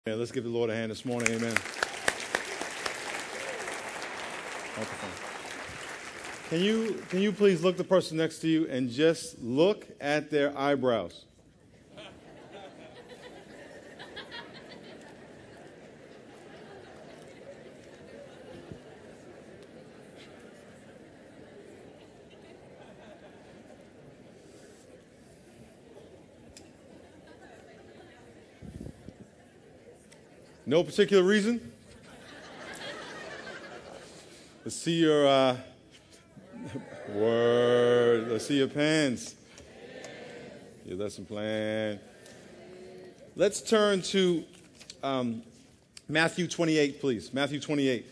Yeah, let's give the Lord a hand this morning. Amen. Can you please look the person next to you and just look at their eyebrows? No particular reason? Let's see your word. Let's see your pens. Your lesson plan. Let's turn to Matthew 28, please. Matthew 28.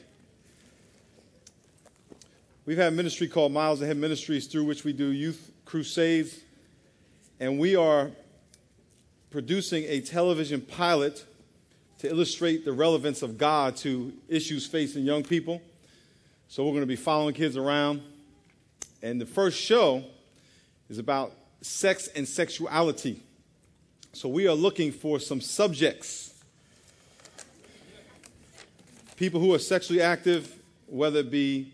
We've had a ministry called Miles Ahead Ministries through which we do youth crusades. And we are producing a television pilot to illustrate the relevance of God to issues facing young people. So we're going to be following kids around. And the first show is about sex and sexuality. So we are looking for some subjects. People who are sexually active, whether it be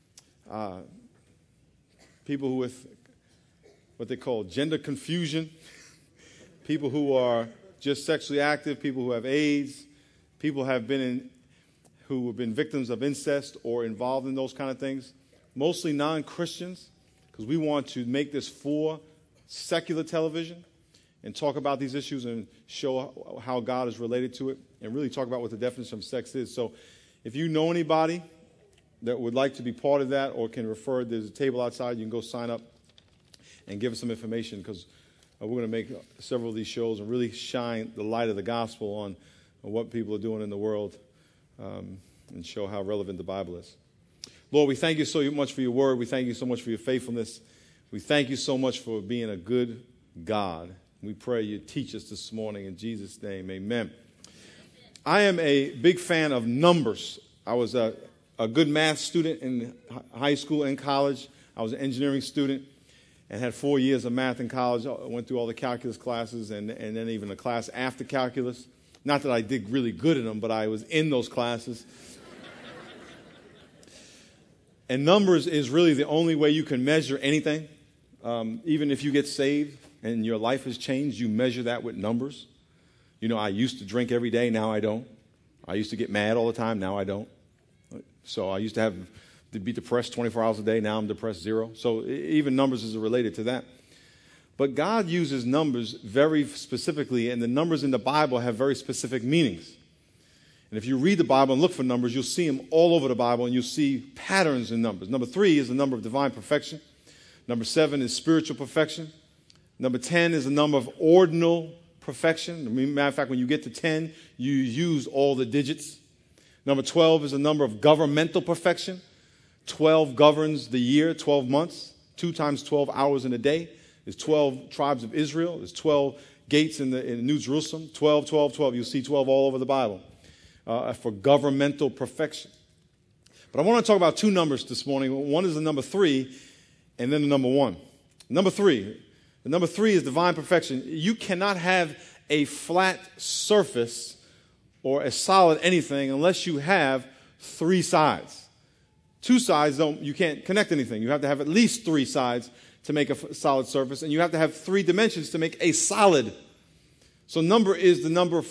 people who with what they call gender confusion, people who are just sexually active, people who have AIDS, people who have been victims of incest or involved in those kind of things. Mostly non-Christians, because we want to make this for secular television and talk about these issues and show how God is related to it and really talk about what the definition of sex is. So if you know anybody that would like to be part of that or can refer, there's a table outside. You can go sign up and give us some information, because we're going to make several of these shows and really shine the light of the gospel on what people are doing in the world and show how relevant the Bible is. Lord, we thank you so much for your word. We thank you so much for your faithfulness. We thank you so much for being a good God. We pray you teach us this morning in Jesus' name. Amen. I am a big fan of numbers. I was a good math student in high school and college. I was an engineering student and had 4 years of math in college. I went through all the calculus classes and then even a class after calculus. Not that I did really good in them, but I was in those classes. And numbers is really the only way you can measure anything. Even if you get saved and your life has changed, you measure that with numbers. You know, I used to drink every day, now I don't. I used to get mad all the time, now I don't. So I used to be depressed 24 hours a day, now I'm depressed 0. So even numbers is related to that. But God uses numbers very specifically, and the numbers in the Bible have very specific meanings. And if you read the Bible and look for numbers, you'll see them all over the Bible, and you'll see patterns in numbers. Number 3 is the number of divine perfection. Number 7 is spiritual perfection. Number 10 is the number of ordinal perfection. Matter of fact, when you get to 10, you use all the digits. Number 12 is the number of governmental perfection. 12 governs the year, 12 months. 2 times 12 hours in a day is 12 tribes of Israel. There's 12 gates in New Jerusalem. 12, 12, 12. You'll see 12 all over the Bible for governmental perfection. But I want to talk about 2 numbers this morning. One is the number 3 and then the number 1. Number 3. The number 3 is divine perfection. You cannot have a flat surface or a solid anything unless you have 3 sides. 2 sides, you can't connect anything. You have to have at least 3 sides to make a solid surface, and you have to have 3 dimensions to make a solid. So 3 is the number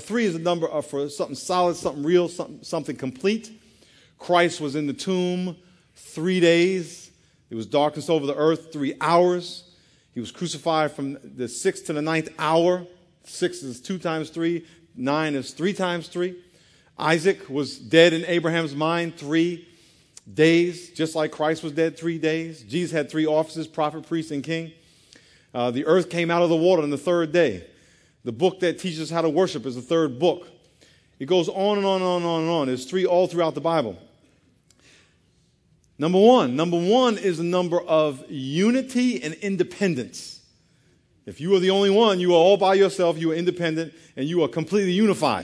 for something solid, something real, something complete. Christ was in the tomb 3 days. It was darkness over the earth 3 hours. He was crucified from the 6th to the 9th hour. 6 is 2 times 3. 9 is 3 times 3. Isaac was dead in Abraham's mind 3 days, just like Christ was dead 3 days. Jesus had 3 offices, prophet, priest, and king. The earth came out of the water on the 3rd day. The book that teaches us how to worship is the 3rd book. It goes on and on and on and on and on. There's 3 all throughout the Bible. Number 1 is the number of unity and independence. If you are the only one, you are all by yourself, you are independent, and you are completely unified.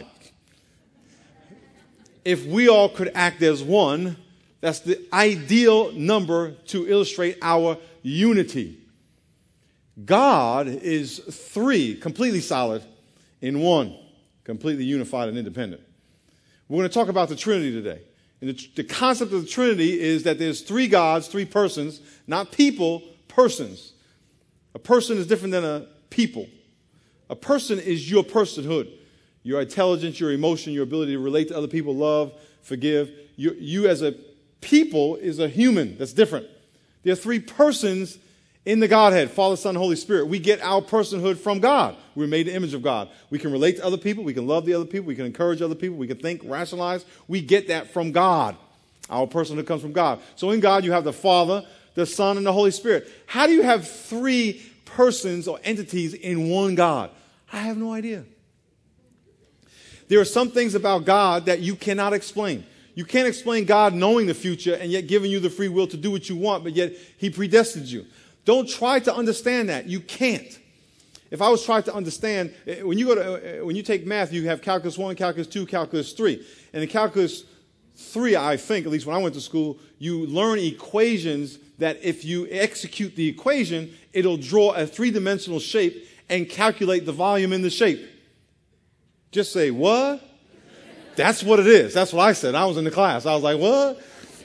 If we all could act as one, that's the ideal number to illustrate our unity. God is 3, completely solid in 1. completely unified and independent. We're going to talk about the Trinity today. And the concept of the Trinity is that there's three gods, three persons, not people, persons. A person is different than a people. A person is your personhood, your intelligence, your emotion, your ability to relate to other people, love, forgive. You as a people is a human. That's different. There are three persons in the Godhead, Father, Son, Holy Spirit. We get our personhood from God. We're made in the image of God. We can relate to other people. We can love the other people. We can encourage other people. We can think, rationalize. We get that from God. Our personhood comes from God. So in God, you have the Father, the Son, and the Holy Spirit. How do you have three persons or entities in one God? I have no idea. There are some things about God that you cannot explain. You can't explain God knowing the future and yet giving you the free will to do what you want, but yet he predestined you. Don't try to understand that. You can't. If I was trying to understand, when you take math, you have calculus 1, calculus 2, calculus 3. And in calculus 3, I think, at least when I went to school, you learn equations that if you execute the equation, it'll draw a three-dimensional shape and calculate the volume in the shape. Just say, what? That's what it is. That's what I said. I was in the class. I was like, what?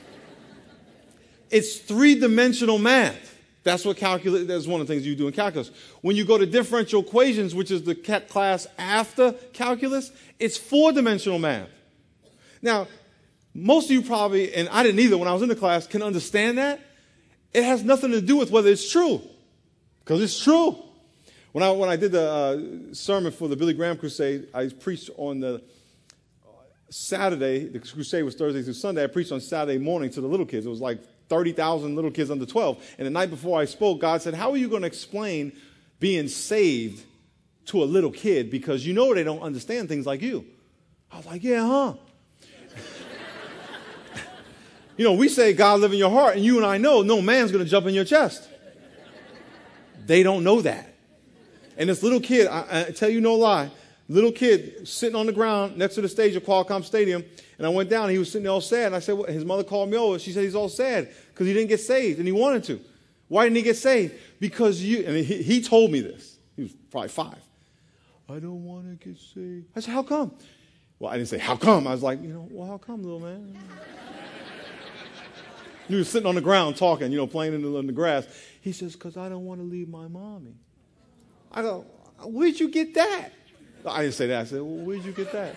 It's three-dimensional math. That's what calculus, that's one of the things you do in calculus. When you go to differential equations, which is the class after calculus, it's four-dimensional math. Now, most of you probably, and I didn't either when I was in the class, can understand that. It has nothing to do with whether it's true, because it's true. When I did the sermon for the Billy Graham Crusade, I preached on the Saturday. The crusade was Thursday through Sunday. I preached on Saturday morning to the little kids. It was like 30,000 little kids under 12. And the night before I spoke, God said, how are you going to explain being saved to a little kid? Because you know they don't understand things like you. I was like, yeah, huh? You know, we say God live in your heart, and you and I know no man's going to jump in your chest. They don't know that. And this little kid, I tell you no lie, little kid sitting on the ground next to the stage of Qualcomm Stadium, and I went down, and he was sitting there all sad, and I said, well, his mother called me over. She said he's all sad because he didn't get saved, and he wanted to. Why didn't he get saved? Because and he told me this. He was probably 5. I don't want to get saved. I said, how come? Well, I didn't say, how come? I was like, well, how come, little man? He was sitting on the ground talking, playing in the grass. He says, because I don't want to leave my mommy. I go, where'd you get that? I didn't say that. I said, well, where'd you get that?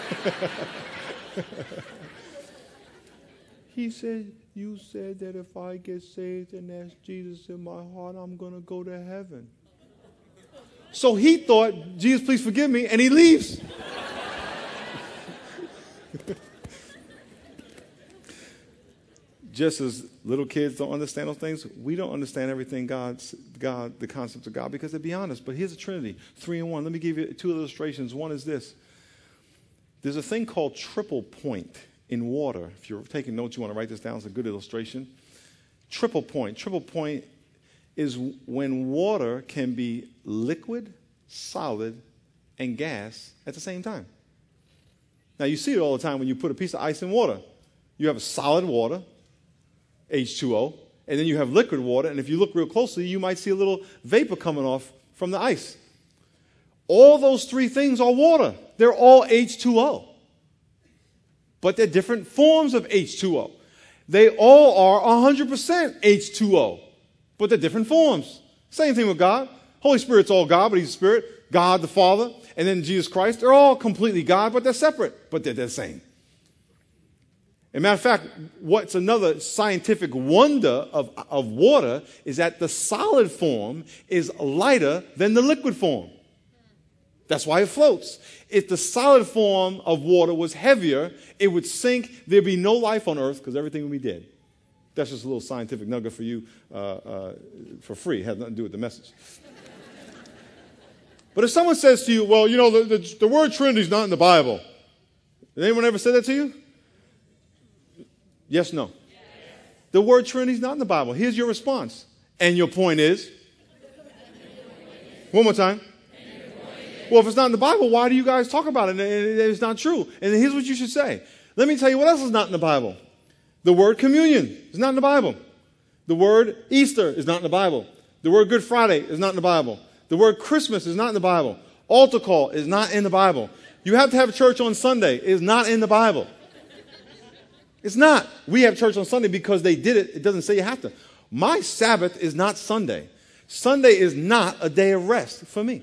He said, you said that if I get saved and ask Jesus in my heart, I'm going to go to heaven. So he thought, Jesus, please forgive me, and he leaves. Just as little kids don't understand those things, we don't understand everything the concepts of God, because they're beyond us. But here's a Trinity, 3 in 1. Let me give you 2 illustrations. One is this. There's a thing called triple point in water. If you're taking notes, you want to write this down. It's a good illustration. Triple point. Triple point is when water can be liquid, solid, and gas at the same time. Now, you see it all the time when you put a piece of ice in water. You have a solid water, H2O, and then you have liquid water, and if you look real closely, you might see a little vapor coming off from the ice. All those 3 things are water. They're all H2O. But they're different forms of H2O. They all are 100% H2O, but they're different forms. Same thing with God. Holy Spirit's all God, but he's a spirit. God the Father, and then Jesus Christ. They're all completely God, but they're separate, but they're the same. As a matter of fact, what's another scientific wonder of water is that the solid form is lighter than the liquid form. That's why it floats. If the solid form of water was heavier, it would sink. There'd be no life on earth because everything would be dead. That's just a little scientific nugget for you for free. It has nothing to do with the message. But if someone says to you, well, the word Trinity is not in the Bible. Did anyone ever say that to you? Yes, no. Yes. The word Trinity is not in the Bible. Here's your response. And your point is? One more time. Well, if it's not in the Bible, why do you guys talk about it? It's not true. And here's what you should say. Let me tell you what else is not in the Bible. The word communion is not in the Bible. The word Easter is not in the Bible. The word Good Friday is not in the Bible. The word Christmas is not in the Bible. Altar call is not in the Bible. You have to have church on Sunday. It's not in the Bible. It's not. We have church on Sunday because they did it. It doesn't say you have to. My Sabbath is not Sunday. Sunday is not a day of rest for me.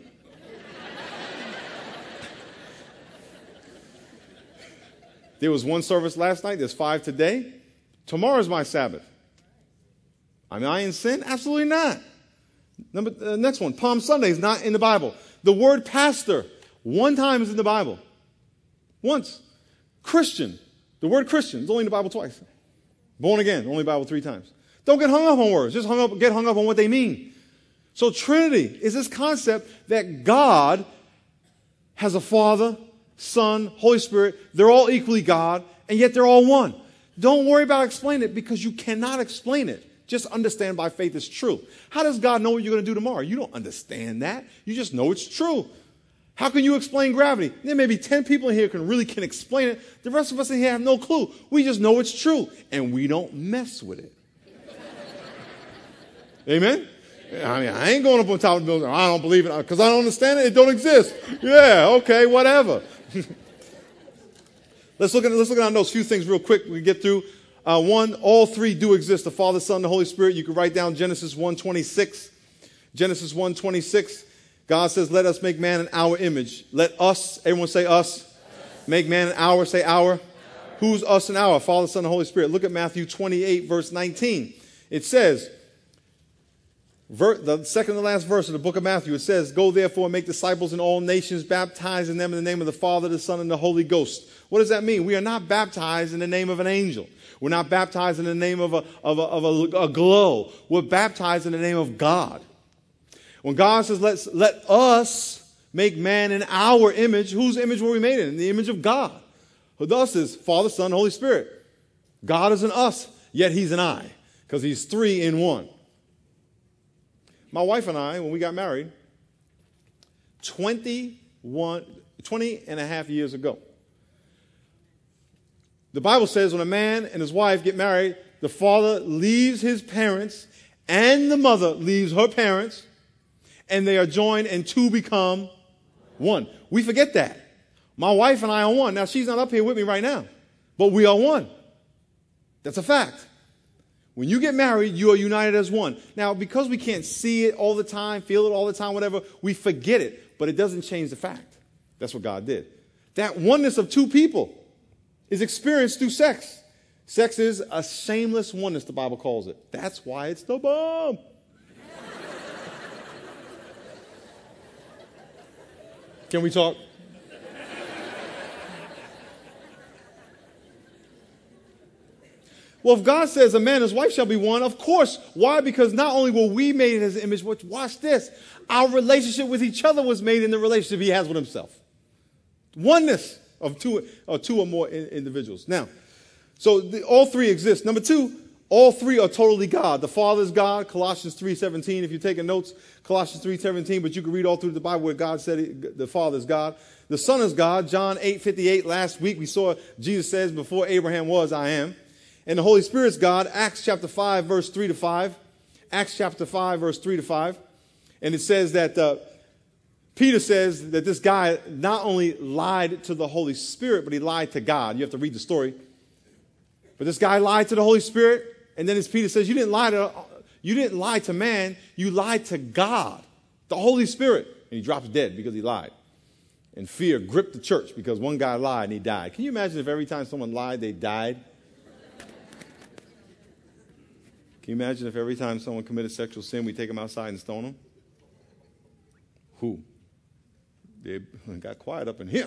There was one service last night. There's 5 today. Tomorrow's my Sabbath. Am I in sin? Absolutely not. Next one. Palm Sunday is not in the Bible. The word pastor, one time is in the Bible. Once. Christian. The word Christian is only in the Bible twice. Born again, only Bible 3 times. Don't get hung up on words. Just get hung up on what they mean. So Trinity is this concept that God has a Father, Son, Holy Spirit. They're all equally God, and yet they're all one. Don't worry about explaining it because you cannot explain it. Just understand by faith it's true. How does God know what you're going to do tomorrow? You don't understand that. You just know it's true. How can you explain gravity? There may be 10 people in here who can explain it. The rest of us in here have no clue. We just know it's true, and we don't mess with it. Amen? I mean, I ain't going up on top of the building. I don't believe it because I don't understand it. It don't exist. Yeah, okay, whatever. Let's look at our notes. A few things real quick we get through. One, all 3 do exist, the Father, Son, and the Holy Spirit. You can write down Genesis 1:26. Genesis 1:26. God says, let us make man in our image. Let us, everyone say us. Make man in our, say our. Who's us and our? Father, Son, and Holy Spirit. Look at Matthew 28, verse 19. It says, the second to last verse of the book of Matthew, it says, go therefore and make disciples in all nations, baptizing them in the name of the Father, the Son, and the Holy Ghost. What does that mean? We are not baptized in the name of an angel. We're not baptized in the name of a glow. We're baptized in the name of God. When God says, let us make man in our image, whose image were we made in? In the image of God. Who thus is Father, Son, Holy Spirit. God is an us, yet he's an I, because he's 3 in 1. My wife and I, when we got married, 20 and a half years ago, the Bible says when a man and his wife get married, the father leaves his parents and the mother leaves her parents, and they are joined and 2 become 1. We forget that. My wife and I are 1. Now, she's not up here with me right now, but we are 1. That's a fact. When you get married, you are united as 1. Now, because we can't see it all the time, feel it all the time, whatever, we forget it, but it doesn't change the fact. That's what God did. That oneness of 2 people is experienced through sex. Sex is a shameless oneness, the Bible calls it. That's why it's the bomb. Can we talk? Well, if God says a man and his wife shall be one, of course. Why? Because not only were we made in his image, but watch this. Our relationship with each other was made in the relationship he has with himself. Oneness of two or more individuals. Now, so all 3 exist. Number 2, all 3 are totally God. The Father is God, Colossians 3:17. If you're taking notes, Colossians 3:17, but you can read all through the Bible where God said the Father is God. The Son is God, John 8:58. Last week we saw Jesus says, before Abraham was, I am. And the Holy Spirit's God, Acts chapter 5, verse 3 to 5. Acts chapter 5, verse 3 to 5. And it says that Peter says that this guy not only lied to the Holy Spirit, but he lied to God. You have to read the story. But this guy lied to the Holy Spirit. And then as Peter says, you didn't lie to man, you lied to God, the Holy Spirit. And he drops dead because he lied. And fear gripped the church because one guy lied and he died. Can you imagine if every time someone lied, they died? Can you imagine if every time someone committed sexual sin, we take them outside and stone them? Who? They got quiet up in here.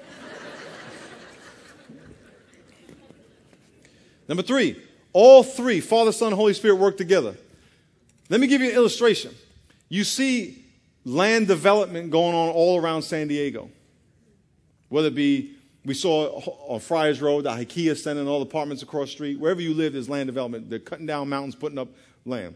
Number 3, all 3, Father, Son, Holy Spirit, work together. Let me give you an illustration. You see land development going on all around San Diego. Whether it be, we saw on Friars Road, the IKEA Center and all the apartments across the street. Wherever you live, there's land development. They're cutting down mountains, putting up land.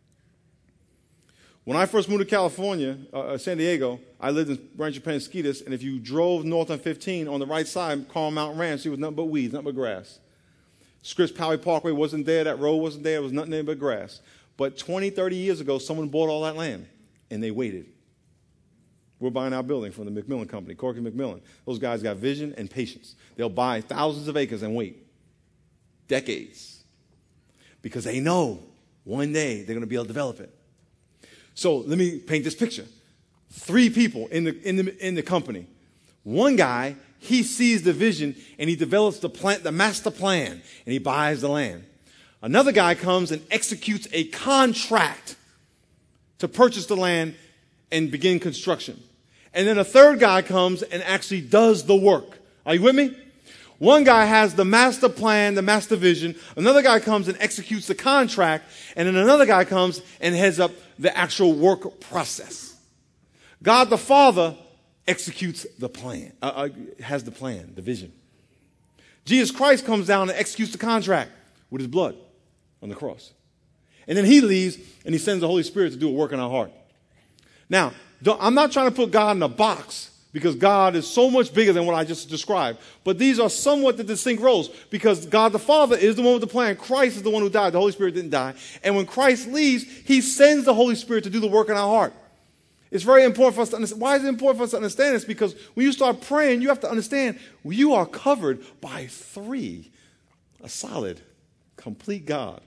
When I first moved to California, San Diego, I lived in Rancho Penasquitos, and if you drove north on 15, on the right side, Carl Mountain Ranch, it was nothing but weeds, nothing but grass. Scripps Poway Parkway wasn't there, that road wasn't there, it was nothing but grass. But 20, 30 years ago, someone bought all that land, and they waited. We're buying our building from the McMillan Company, Corky McMillan. Those guys got vision and patience. They'll buy thousands of acres and wait decades because they know one day they're going to be able to develop it. So let me paint this picture. 3 people in the company. One guy, he sees the vision and he develops the master plan, and he buys the land. Another guy comes and executes a contract to purchase the land and begin construction. And then a third guy comes and actually does the work. Are you with me? One guy has the master plan, the master vision. Another guy comes and executes the contract. And then another guy comes and heads up the actual work process. God the Father executes the plan, has the plan, the vision. Jesus Christ comes down and executes the contract with his blood on the cross. And then he leaves and he sends the Holy Spirit to do a work in our heart. Now, I'm not trying to put God in a box because God is so much bigger than what I just described. But these are somewhat the distinct roles because God the Father is the one with the plan. Christ is the one who died. The Holy Spirit didn't die. And when Christ leaves, he sends the Holy Spirit to do the work in our heart. It's very important for us to understand. Why is it important for us to understand this? Because when you start praying, you have to understand you are covered by 3. A solid, complete God.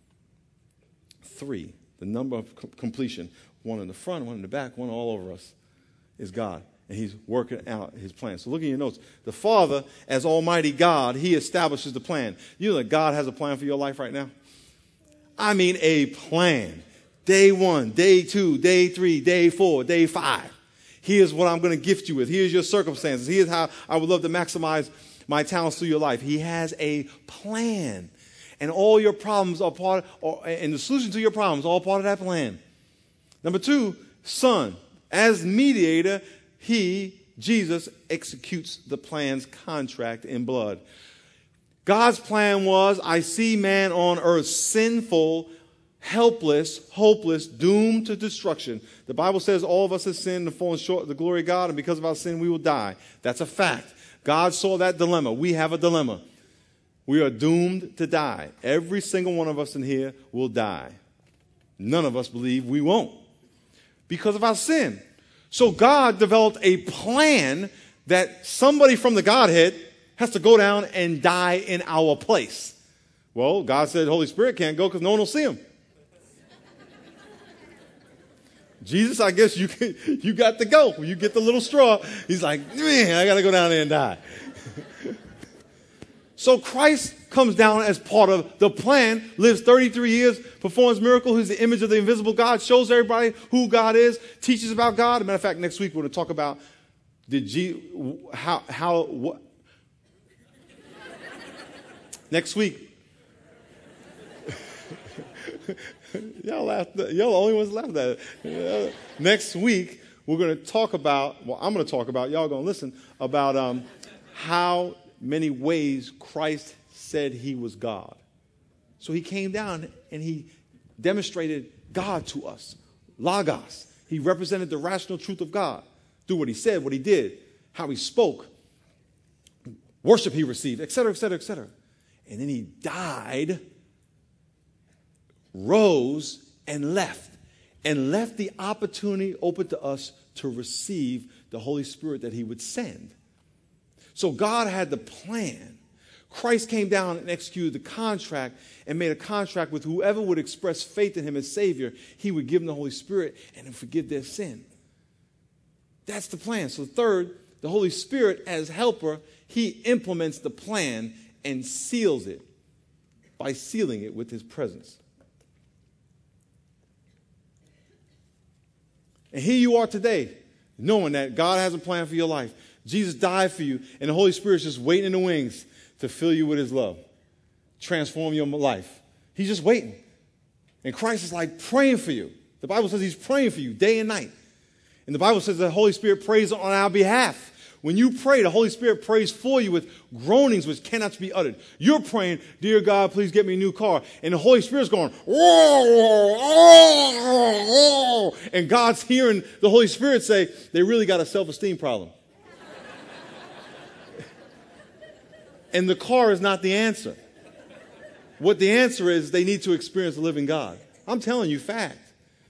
3, the number of completion. 1 in the front, 1 in the back, 1 all over us is God. And he's working out his plan. So look at your notes. The Father, as Almighty God, he establishes the plan. You know that God has a plan for your life right now? I mean a plan. Day 1, day 2, day 3, day 4, day 5. Here's what I'm going to gift you with. Here's your circumstances. Here's how I would love to maximize my talents through your life. He has a plan. And all your problems are part, and the solution to your problems are all part of that plan. Number 2, Son. As mediator, he, Jesus, executes the plan's contract in blood. God's plan was, I see man on earth sinful, helpless, hopeless, doomed to destruction. The Bible says all of us have sinned and fallen short of the glory of God, and because of our sin, we will die. That's a fact. God saw that dilemma. We have a dilemma. We are doomed to die. Every single one of us in here will die. None of us believe we won't because of our sin. So God developed a plan that somebody from the Godhead has to go down and die in our place. Well, God said the Holy Spirit can't go because no one will see him. Jesus, I guess you got to go. You get the little straw. He's like, man, I got to go down there and die. So Christ comes down as part of the plan, lives 33 years, performs miracles. He's the image of the invisible God, shows everybody who God is, teaches about God. As a matter of fact, next week we're going to talk about what. Next week. Y'all laughed. Y'all the only ones laughing at it. Next week we're going to talk about, well, I'm going to talk about, y'all going to listen, about how many ways Christ said he was God. So he came down and he demonstrated God to us. Logos. He represented the rational truth of God through what he said, what he did, how he spoke, worship he received, etc., etc., etc. And then he died, rose, and left the opportunity open to us to receive the Holy Spirit that he would send. So God had the plan. Christ came down and executed the contract and made a contract with whoever would express faith in him as Savior. He would give them the Holy Spirit and then forgive their sin. That's the plan. So third, the Holy Spirit as helper, he implements the plan and seals it by sealing it with his presence. And here you are today, knowing that God has a plan for your life. Jesus died for you, and the Holy Spirit's just waiting in the wings to fill you with his love, transform your life. He's just waiting. And Christ is like praying for you. The Bible says he's praying for you day and night. And the Bible says the Holy Spirit prays on our behalf. When you pray, the Holy Spirit prays for you with groanings which cannot be uttered. You're praying, dear God, please get me a new car. And the Holy Spirit's going, and God's hearing the Holy Spirit say, they really got a self-esteem problem. And the car is not the answer. What the answer is, they need to experience the living God. I'm telling you, fact.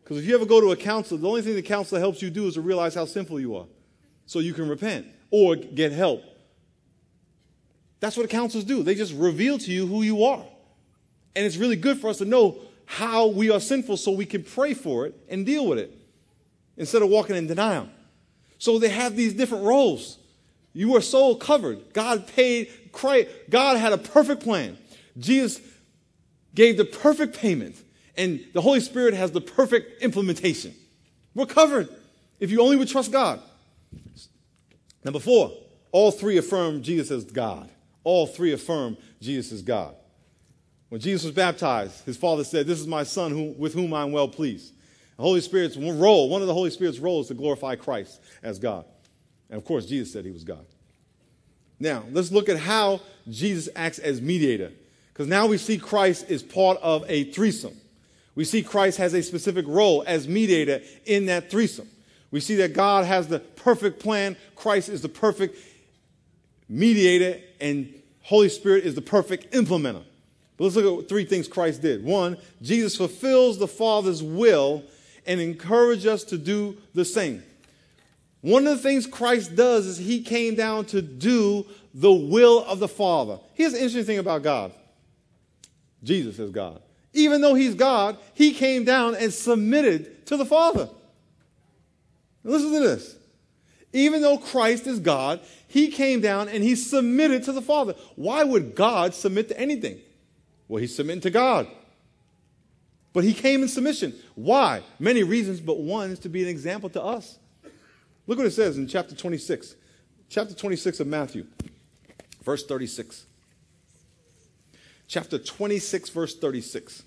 Because if you ever go to a counselor, the only thing the counselor helps you do is to realize how sinful you are so you can repent or get help. That's what counselors do. They just reveal to you who you are. And it's really good for us to know how we are sinful so we can pray for it and deal with it instead of walking in denial. So they have these different roles. You are so covered. God paid Christ. God had a perfect plan. Jesus gave the perfect payment. And the Holy Spirit has the perfect implementation. We're covered if you only would trust God. Number 4, all three affirm Jesus as God. All three affirm Jesus as God. When Jesus was baptized, his father said, "This is my son with whom I am well pleased." The Holy Spirit's role, one of the Holy Spirit's roles is to glorify Christ as God. And of course, Jesus said he was God. Now, let's look at how Jesus acts as mediator. Because now we see Christ is part of a threesome. We see Christ has a specific role as mediator in that threesome. We see that God has the perfect plan. Christ is the perfect mediator, and Holy Spirit is the perfect implementer. But let's look at 3 things Christ did. 1, Jesus fulfills the Father's will and encourages us to do the same. One of the things Christ does is he came down to do the will of the Father. Here's the interesting thing about God. Jesus is God. Even though he's God, he came down and submitted to the Father. Now listen to this. Even though Christ is God, he came down and he submitted to the Father. Why would God submit to anything? Well, he's submitting to God. But he came in submission. Why? Many reasons, but one is to be an example to us. Look what it says in chapter 26. Chapter 26 of Matthew, verse 36. Chapter 26, verse 36.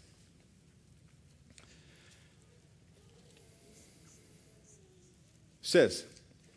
Says,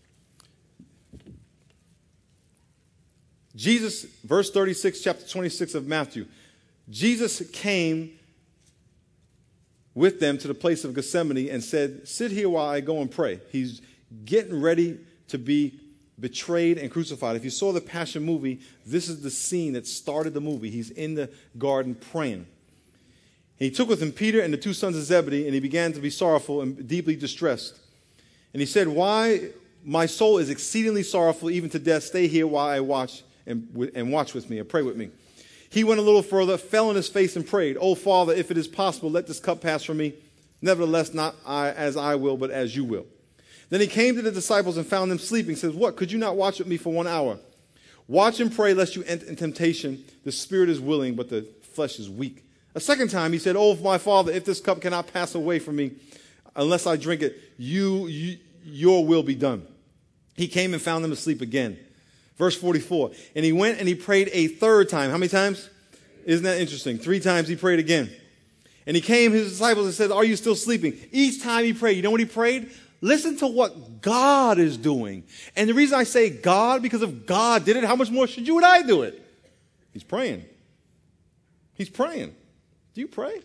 Jesus, verse 36, chapter 26 of Matthew. Jesus came with them to the place of Gethsemane and said, "Sit here while I go and pray." He's getting ready to be betrayed and crucified. If you saw the Passion movie, this is the scene that started the movie. He's in the garden praying. And he took with him Peter and the 2 sons of Zebedee, and he began to be sorrowful and deeply distressed. And he said, "Why, my soul is exceedingly sorrowful, even to death. Stay here while I watch and watch with me and pray with me." He went a little further, fell on his face and prayed, "O Father, if it is possible, let this cup pass from me. Nevertheless, not as I will, but as you will." Then he came to the disciples and found them sleeping. He says, "What? Could you not watch with me for 1 hour? Watch and pray, lest you enter in temptation. The spirit is willing, but the flesh is weak." A second time he said, "Oh, my Father, if this cup cannot pass away from me, unless I drink it, your will be done." He came and found them asleep again. Verse 44, and he went and he prayed a third time. How many times? Isn't that interesting? 3 times he prayed again. And he came, his disciples, and said, "Are you still sleeping?" Each time he prayed, you know what he prayed? Listen to what God is doing. And the reason I say God, because if God did it, how much more should you and I do it? He's praying. He's praying. Do you pray?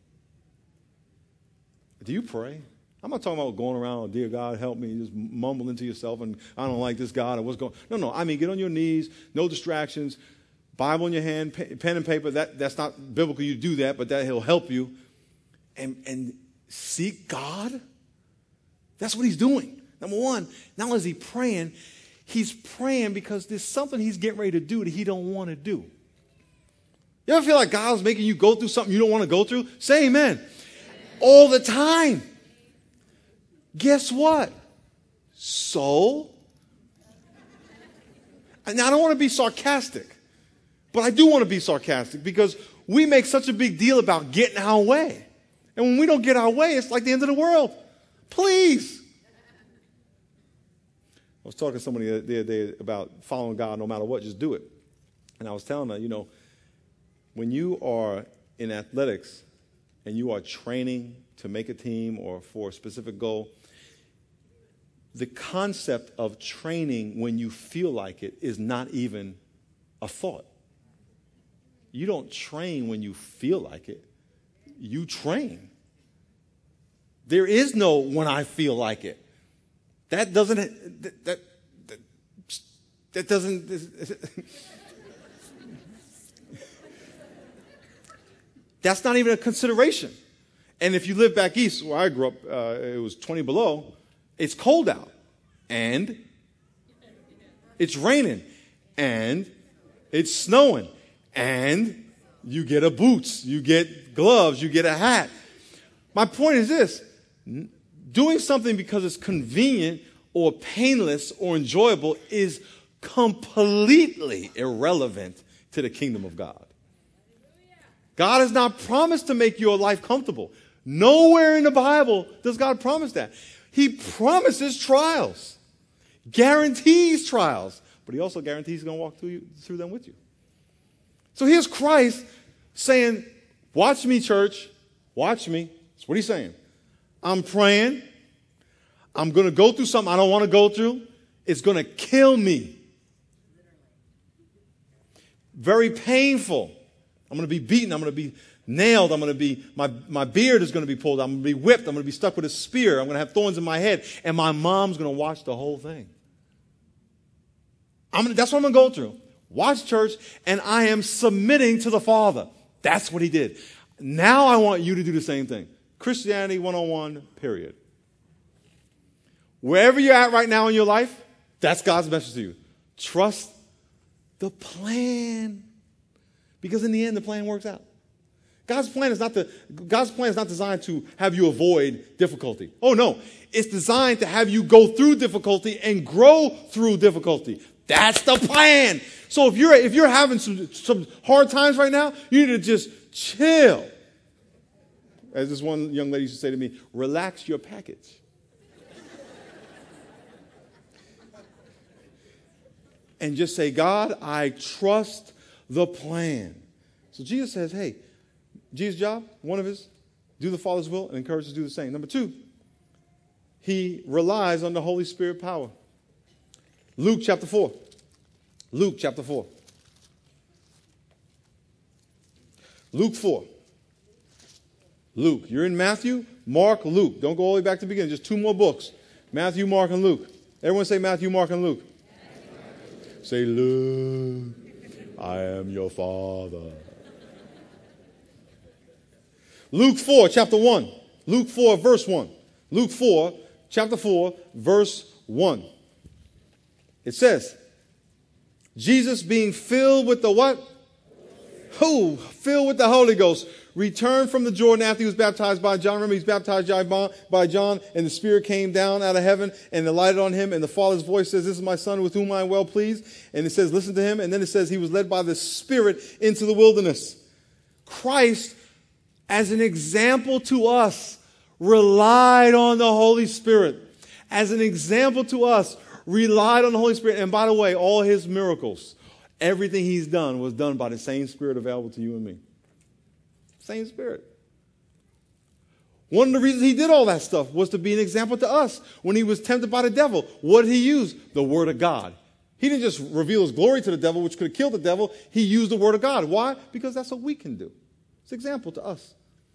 Do you pray? I'm not talking about going around, "Oh, dear God, help me," just mumbling to yourself, and "I don't like this God," or "what's going on." No. I mean, get on your knees, no distractions, Bible in your hand, pen and paper. That's not biblical. You do that, but that he'll help you. And seek God. That's what he's doing. Number one, not only is he praying, he's praying because there's something he's getting ready to do that he don't want to do. You ever feel like God's making you go through something you don't want to go through? Say amen. All the time. Guess what? So? And I don't want to be sarcastic, but I do want to be sarcastic because we make such a big deal about getting our way. And when we don't get our way, it's like the end of the world. Please. I was talking to somebody the other day about following God no matter what, just do it. And I was telling her, when you are in athletics and you are training to make a team or for a specific goal, the concept of training when you feel like it is not even a thought. You don't train when you feel like it. You train. There is no "when I feel like it." That doesn't, that doesn't, that's not even a consideration. And if you live back east, where I grew up, it was 20 below. It's cold out. And it's raining. And it's snowing. And you get a boots. You get gloves. You get a hat. My point is this. Doing something because it's convenient or painless or enjoyable is completely irrelevant to the kingdom of God. God has not promised to make your life comfortable. Nowhere in the Bible does God promise that. He promises trials, guarantees trials, but he also guarantees he's going to walk through them with you. So here's Christ saying, watch me, church, watch me. That's what he's saying. I'm praying. I'm going to go through something I don't want to go through. It's going to kill me. Very painful. I'm going to be beaten. I'm going to be nailed. I'm going to be, my beard is going to be pulled. I'm going to be whipped. I'm going to be stuck with a spear. I'm going to have thorns in my head. And my mom's going to watch the whole thing. That's what I'm going to go through. Watch, church, and I am submitting to the Father. That's what he did. Now I want you to do the same thing. Christianity 101, period. Wherever you're at right now in your life, that's God's message to you. Trust the plan. Because in the end, the plan works out. God's plan is not designed to have you avoid difficulty. Oh, no. It's designed to have you go through difficulty and grow through difficulty. That's the plan. So if you're having some hard times right now, you need to just chill. As this one young lady used to say to me, relax your package. And just say, God, I trust the plan. So Jesus says, hey, Jesus' job, one of his, do the Father's will and encourage us to do the same. Number two, he relies on the Holy Spirit power. Luke chapter 4. Luke chapter 4. Luke 4. Luke. You're in Matthew, Mark, Luke. Don't go all the way back to the beginning. Just two more books. Matthew, Mark, and Luke. Everyone say Matthew, Mark, and Luke. Say, Luke, I am your Father. Luke 4, chapter 1. Luke 4, verse 1. Luke 4, chapter 4, verse 1. It says, Jesus being filled with the what? Who? Filled with the Holy Ghost. Returned from the Jordan after he was baptized by John. Remember, he was baptized by John, and the Spirit came down out of heaven and alighted on him. And the Father's voice says, this is my Son with whom I am well pleased. And it says, listen to him. And then it says, he was led by the Spirit into the wilderness. Christ, as an example to us, relied on the Holy Spirit. As an example to us, relied on the Holy Spirit. And by the way, all his miracles, everything he's done was done by the same Spirit available to you and me. Same Spirit. One of the reasons he did all that stuff was to be an example to us. When he was tempted by the devil, what did he use? The Word of God. He didn't just reveal his glory to the devil, which could have killed the devil. He used the Word of God. Why? Because that's what we can do. It's an example to us.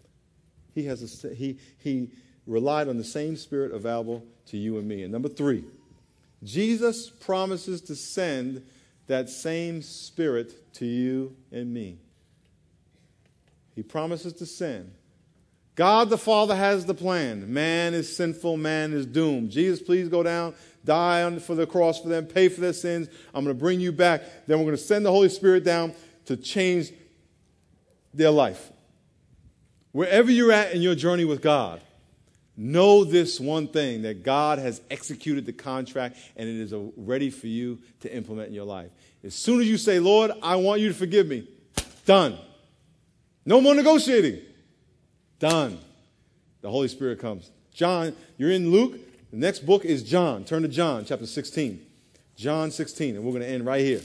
He relied on the same Spirit available to you and me. And number three, Jesus promises to send that same Spirit to you and me. He promises to send. God the Father has the plan. Man is sinful. Man is doomed. Jesus, please go down, die for the cross for them, pay for their sins. I'm going to bring you back. Then we're going to send the Holy Spirit down to change their life. Wherever you're at in your journey with God, know this one thing, that God has executed the contract and it is ready for you to implement in your life. As soon as you say, Lord, I want you to forgive me, done. No more negotiating. Done. The Holy Spirit comes. John, you're in Luke. The next book is John. Turn to John, chapter 16. John 16, and we're going to end right here.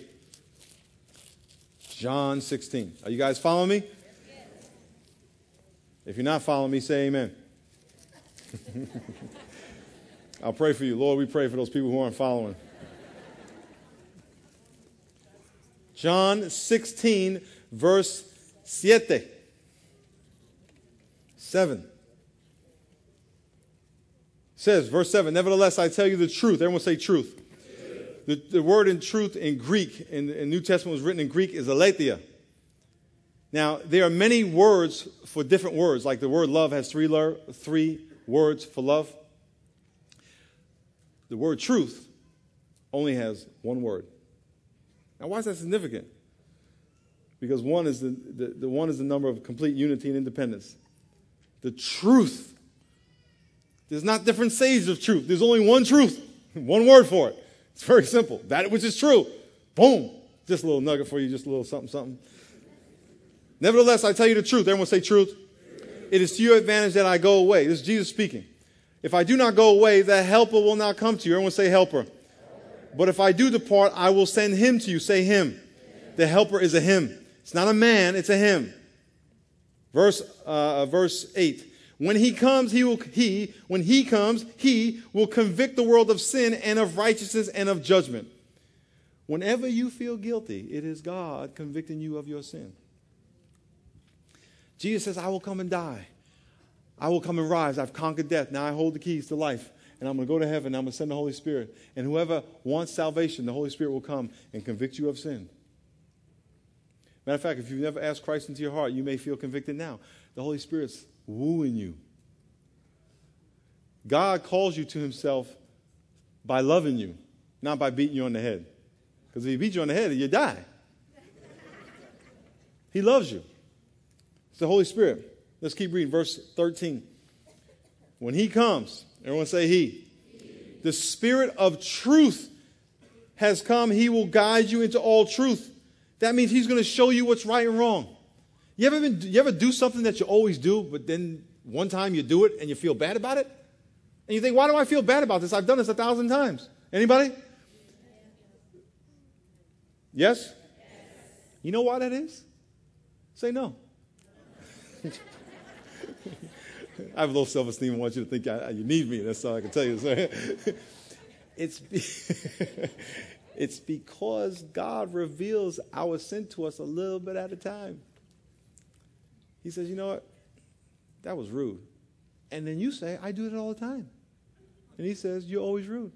John 16. Are you guys following me? If you're not following me, say amen. I'll pray for you. Lord, we pray for those people who aren't following. John 16, verse 7. Says, verse 7, nevertheless, I tell you the truth. Everyone say truth. The word in truth in Greek, in the New Testament was written in Greek, is aletheia. Now, there are many words for different words. Like the word love has three words for love. The word truth only has one word. Now, why is that significant? Because one is the one is the number of complete unity and independence. The truth. There's not different shades of truth. There's only one truth. One word for it. It's very simple. That which is true. Boom. Just a little nugget for you. Just a little something. Nevertheless, I tell you the truth. Everyone say truth. It is to your advantage that I go away. This is Jesus speaking. If I do not go away, the helper will not come to you. Everyone say helper. But if I do depart, I will send him to you. Say him. The helper is a him. It's not a man, it's a him. Verse 8. When he comes, he will convict the world of sin and of righteousness and of judgment. Whenever you feel guilty, it is God convicting you of your sin. Jesus says, I will come and die. I will come and rise. I've conquered death. Now I hold the keys to life. And I'm going to go to heaven. I'm going to send the Holy Spirit. And whoever wants salvation, the Holy Spirit will come and convict you of sin. Matter of fact, if you've never asked Christ into your heart, you may feel convicted now. The Holy Spirit's wooing you. God calls you to himself by loving you, not by beating you on the head. Because if he beat you on the head, you die. He loves you. It's the Holy Spirit. Let's keep reading. Verse 13. When he comes, everyone say he. The Spirit of truth has come. He will guide you into all truth. That means he's going to show you what's right and wrong. You ever do something that you always do, but then one time you do it and you feel bad about it? And you think, why do I feel bad about this? I've done this 1,000 times. Anybody? Yes? You know why that is? Say no. I have a little self-esteem. I want you to think you need me. That's all I can tell you. It's because God reveals our sin to us a little bit at a time. He says, you know what? That was rude. And then you say, I do it all the time. And he says, you're always rude.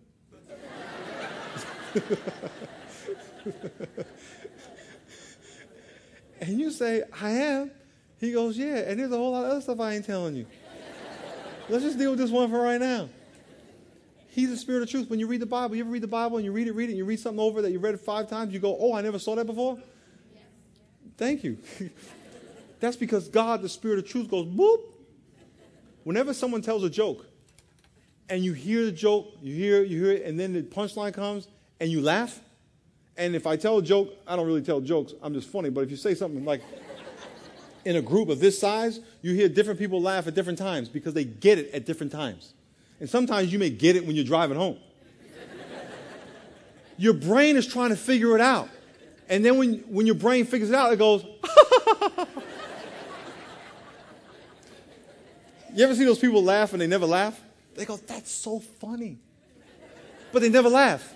And you say, I am. He goes, yeah, and there's a whole lot of other stuff I ain't telling you. Let's just deal with this one for right now. He's the Spirit of truth. When you read the Bible, you ever read the Bible and you read it, and you read something over that you read it 5 times, you go, oh, I never saw that before? Yes. Thank you. That's because God, the Spirit of truth, goes, boop. Whenever someone tells a joke, and you hear the joke, you hear it, and then the punchline comes, and you laugh. And if I tell a joke, I don't really tell jokes. I'm just funny. But if you say something like, in a group of this size, you hear different people laugh at different times because they get it at different times. And sometimes you may get it when you're driving home. Your brain is trying to figure it out. And then when your brain figures it out, it goes, You ever see those people laugh and they never laugh? They go, that's so funny. But they never laugh.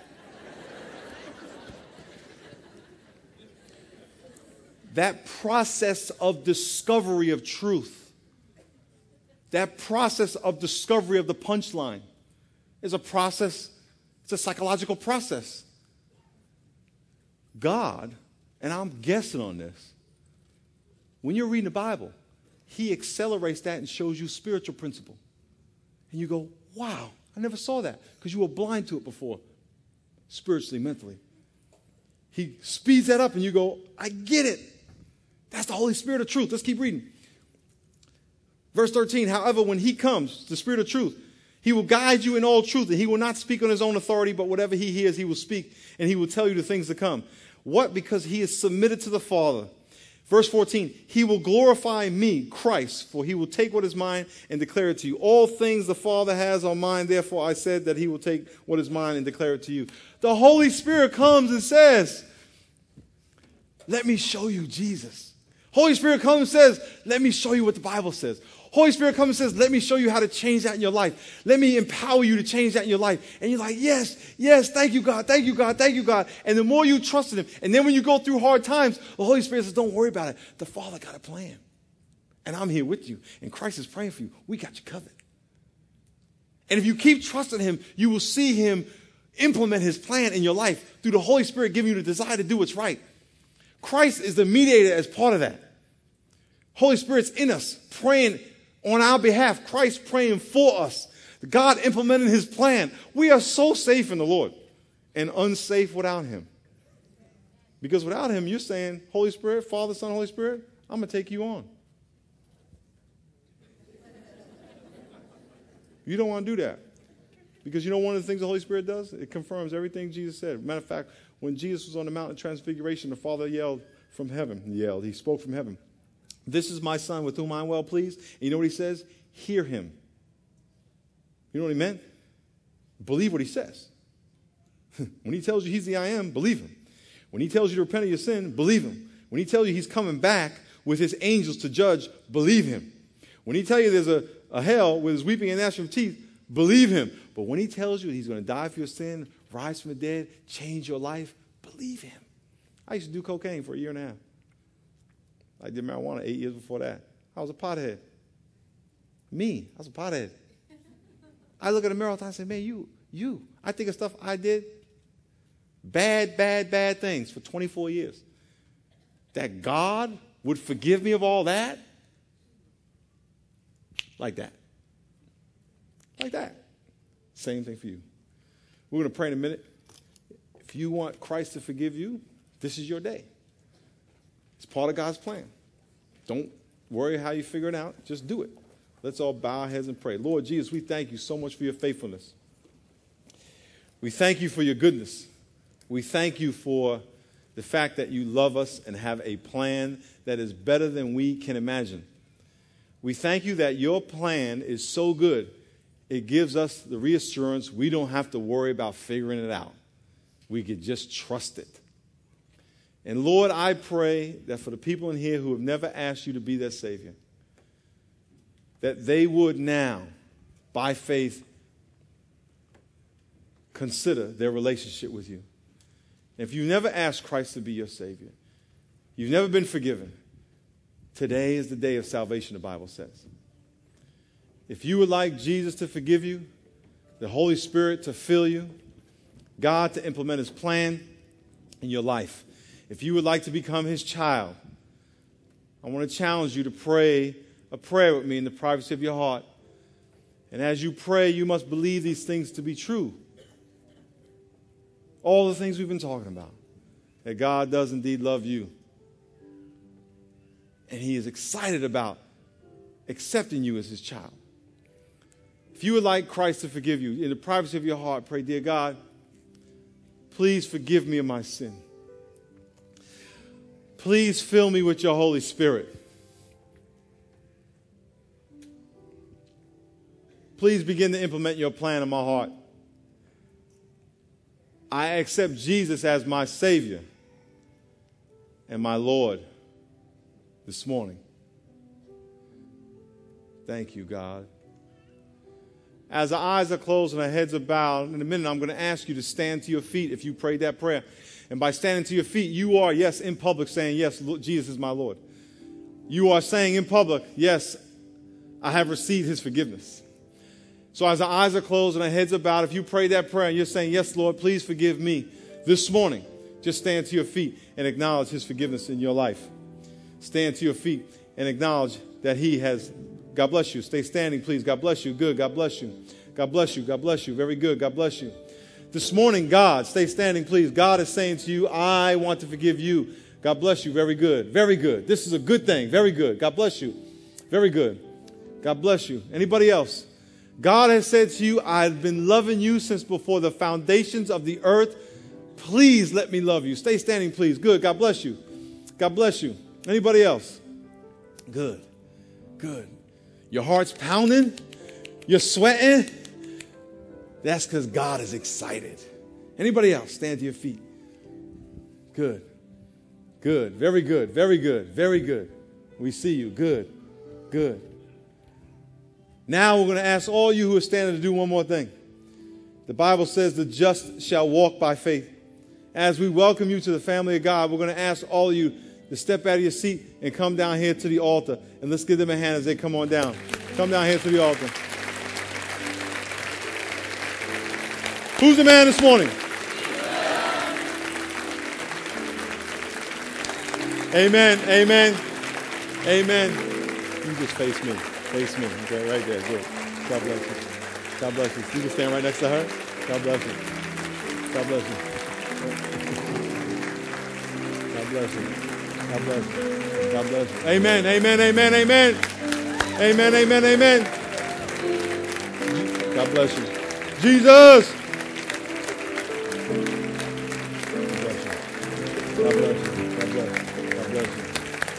That process of discovery of truth, that process of discovery of the punchline is a process, it's a psychological process. God, and I'm guessing on this, when you're reading the Bible, he accelerates that and shows you spiritual principle. And you go, wow, I never saw that because you were blind to it before, spiritually, mentally. He speeds that up and you go, I get it. That's the Holy Spirit of truth. Let's keep reading. Verse 13, however, when he comes, the Spirit of truth, he will guide you in all truth, and he will not speak on his own authority, but whatever he hears, he will speak, and he will tell you the things to come. What? Because he is submitted to the Father. Verse 14, he will glorify me, Christ, for he will take what is mine and declare it to you. All things the Father has are mine, therefore I said that he will take what is mine and declare it to you. The Holy Spirit comes and says, let me show you Jesus. Holy Spirit comes and says, let me show you what the Bible says. Holy Spirit comes and says, let me show you how to change that in your life. Let me empower you to change that in your life. And you're like, yes, thank you, God, thank you, God, thank you, God. And the more you trust in him, and then when you go through hard times, the Holy Spirit says, don't worry about it. The Father got a plan. And I'm here with you. And Christ is praying for you. We got you covered. And if you keep trusting him, you will see him implement his plan in your life through the Holy Spirit giving you the desire to do what's right. Christ is the mediator as part of that. Holy Spirit's in us, praying on our behalf. Christ praying for us. God implementing his plan. We are so safe in the Lord and unsafe without him. Because without him, you're saying, Holy Spirit, Father, Son, Holy Spirit, I'm going to take you on. You don't want to do that. Because you know one of the things the Holy Spirit does? It confirms everything Jesus said. Matter of fact, when Jesus was on the Mount of Transfiguration, the Father yelled from heaven. He spoke from heaven. This is my Son with whom I'm well pleased. And you know what he says? Hear him. You know what he meant? Believe what he says. When he tells you he's the I am, believe him. When he tells you to repent of your sin, believe him. When he tells you he's coming back with his angels to judge, believe him. When he tells you there's a hell with his weeping and gnashing of teeth, believe him. But when he tells you he's going to die for your sin, rise from the dead, change your life, believe him. I used to do cocaine for 1.5 years. I did marijuana 8 years before that. I was a pothead. I was a pothead. I look at the mirror all the time and say, man, you. I think of stuff I did. Bad things for 24 years. That God would forgive me of all that? Like that. Like that. Same thing for you. We're going to pray in a minute. If you want Christ to forgive you, this is your day. It's part of God's plan. Don't worry how you figure it out. Just do it. Let's all bow our heads and pray. Lord Jesus, we thank you so much for your faithfulness. We thank you for your goodness. We thank you for the fact that you love us and have a plan that is better than we can imagine. We thank you that your plan is so good, it gives us the reassurance we don't have to worry about figuring it out. We could just trust it. And Lord, I pray that for the people in here who have never asked you to be their Savior, that they would now, by faith, consider their relationship with you. If you've never asked Christ to be your Savior, you've never been forgiven, today is the day of salvation, the Bible says. If you would like Jesus to forgive you, the Holy Spirit to fill you, God to implement his plan in your life, if you would like to become his child, I want to challenge you to pray a prayer with me in the privacy of your heart. And as you pray, you must believe these things to be true. All the things we've been talking about. That God does indeed love you. And he is excited about accepting you as his child. If you would like Christ to forgive you, in the privacy of your heart, pray, dear God, please forgive me of my sin. Please fill me with your Holy Spirit. Please begin to implement your plan in my heart. I accept Jesus as my Savior and my Lord this morning. Thank you, God. As our eyes are closed and our heads are bowed, in a minute I'm going to ask you to stand to your feet if you prayed that prayer. And by standing to your feet, you are, yes, in public saying, yes, Jesus is my Lord. You are saying in public, yes, I have received his forgiveness. So as our eyes are closed and our heads are bowed, if you prayed that prayer and you're saying, yes, Lord, please forgive me this morning, just stand to your feet and acknowledge his forgiveness in your life. Stand to your feet and acknowledge that he has. God bless you. Stay standing, please. God bless you. Good. God bless you. God bless you. God bless you. Very good. God bless you. This morning, God, stay standing, please. God is saying to you, I want to forgive you. God bless you. Very good. Very good. This is a good thing. Very good. God bless you. Very good. God bless you. Anybody else? God has said to you, I've been loving you since before the foundations of the earth. Please let me love you. Stay standing, please. Good. God bless you. God bless you. Anybody else? Good. Good. Your heart's pounding. You're sweating. That's because God is excited. Anybody else? Stand to your feet. Good. Good. Very good. Very good. Very good. We see you. Good. Good. Now we're going to ask all you who are standing to do one more thing. The Bible says the just shall walk by faith. As we welcome you to the family of God, we're going to ask all of you to step out of your seat and come down here to the altar. And let's give them a hand as they come on down. Come down here to the altar. Who's the man this morning? Amen. Amen. Amen. You just face me. Face me. Okay, right there. Good. God bless you. God bless you. You can stand right next to her. God bless you. God bless you. God bless you. God bless you. God bless you. Amen. Amen. Amen. Amen. Amen. Amen. Amen. God bless you. Jesus. God bless you. God bless you. God bless you. God bless you.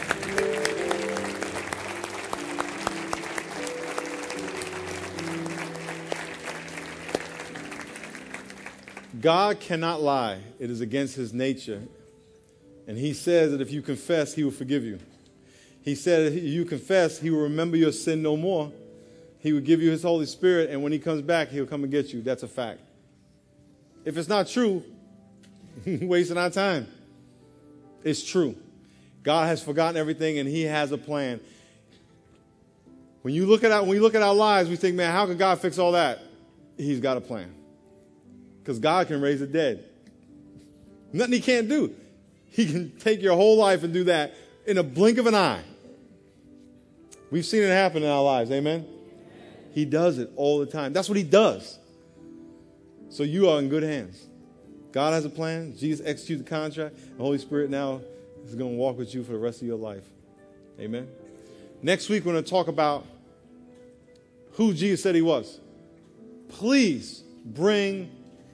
God cannot lie. It is against his nature. And he says that if you confess, he will forgive you. He said if you confess, he will remember your sin no more. He will give you his Holy Spirit, and when he comes back, he'll come and get you. That's a fact. If it's not true, wasting our time. It's true. God has forgotten everything, and he has a plan. When we look at our lives, we think, man, how can God fix all that? He's got a plan. Because God can raise the dead. Nothing he can't do. He can take your whole life and do that in a blink of an eye. We've seen it happen in our lives. Amen? He does it all the time. That's what he does. So you are in good hands. God has a plan. Jesus executes the contract. The Holy Spirit now is going to walk with you for the rest of your life. Amen? Next week, we're going to talk about who Jesus said he was. Please bring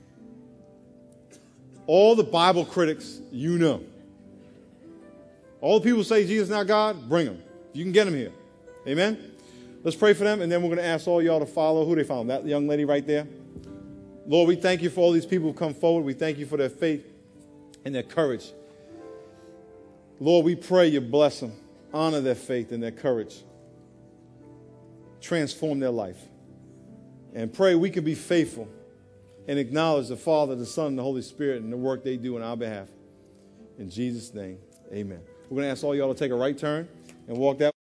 all the Bible critics you know. All the people who say Jesus is not God, bring them. You can get them here. Amen? Let's pray for them, and then we're going to ask all y'all to follow. Who they follow? That young lady right there. Lord, we thank you for all these people who come forward. We thank you for their faith and their courage. Lord, we pray you bless them. Honor their faith and their courage. Transform their life. And pray we can be faithful and acknowledge the Father, the Son, and the Holy Spirit and the work they do on our behalf. In Jesus' name, amen. We're going to ask all y'all to take a right turn and walk that way.